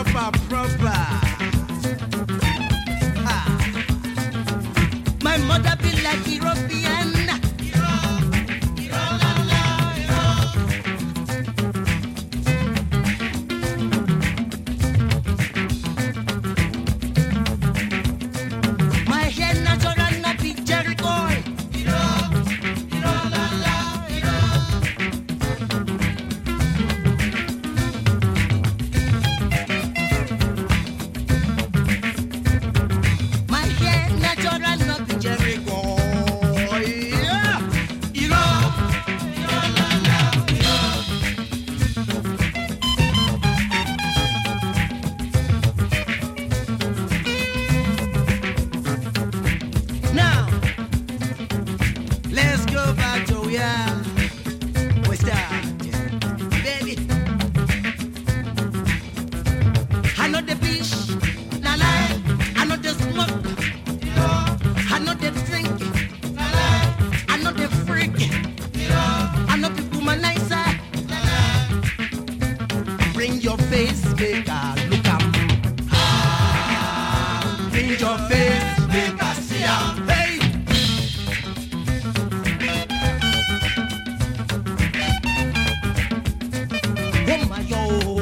proper. My mother be like European. My hair natural, not be Jericho. My hair natural, not be Jericho. Now, let's go back to where we started, baby. I know the beach, la la. I know the smoke, I know the drink, la la. I know the freak, I know the womanizer. Bring your face, make a look up. Bring your face, make a see up. Hey. Oh my God.